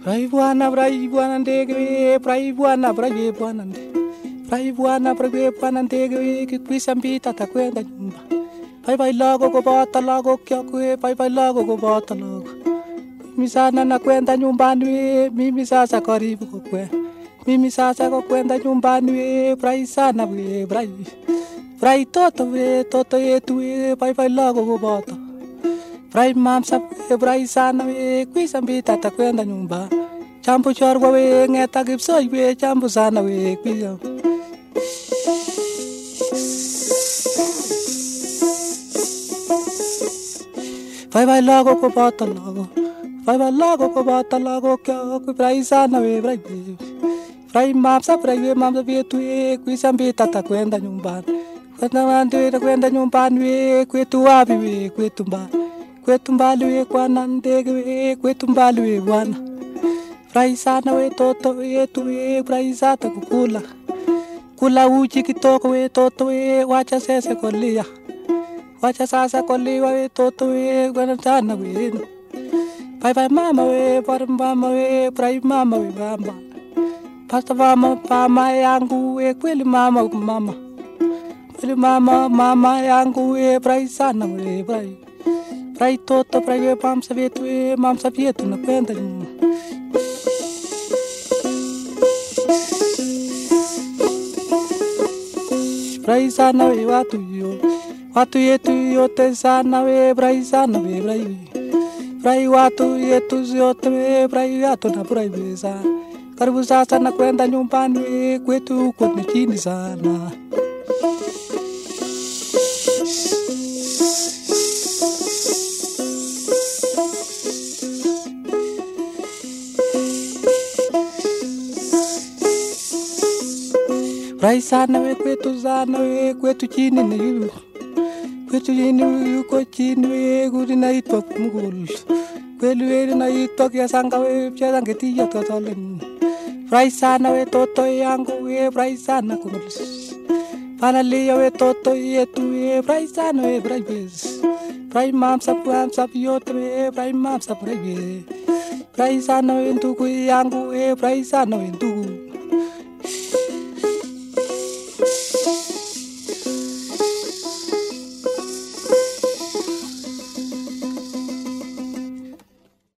Frai buana ndege, frai buana ndege. Frai buana ndege, kikwisambita takwenda nyumba. Bye lago kubota lago kyokwe, bye lago kubota lago. Mimi sana nakwenda nyumbani, mimi sasa karibu kukwe. Mimi sasa kukwenda nyumbani, frai sana we, frai. Frai toto yetu we, bye lago kubota. Frai mamsa we, frai sana we, kwisambita takwenda nyumba. Chambu chorwa we, ngeta gipsoi we, chambu sana we, kwisa. Bye lago kubota lago. Bye lago kubota lago kya kui frai sana we frai. Frai mamsa we tu e kwisambita takwenda nyumbani. Kwenda nyumbani we kwetu wapi we kwetu mbali. Kwetu mbali we kwa ndege we kwetu mbali we bwana. Frai sana we toto yetu we frai sana kukula. Kula uji kitoko we toto we wacha sese kolia. Wacha sasa kolia we toto we gwana sana we. Bye mama we frai mama we bamba. Pasta mama yangu we kweli mama. Kweli mama yangu we frai sana we frai. Frai toto frai we mamsa vietu napenda nyuma. Frai sana we watu yetu yote sana we frai sana we frai. Frai watu yetu yote we frai watu na frai we sana. Karibu sasa nakwenda nyumbani we kwetu kwa chini sana. Frai sana we kwetu chini ni yu. Kwetu chini yuko chini we kuri na itwa kumugulu. Kweli we na itwa kia sanga we pia ngeti ya totalen. Frai sana we toto yangu we frai sana kumulus. Panalia we toto yetu we frai sana we frai bez. Frai mamsa yote we frai mamsa frai we. Frai sana we ndugu yangu we frai sana we ndugu.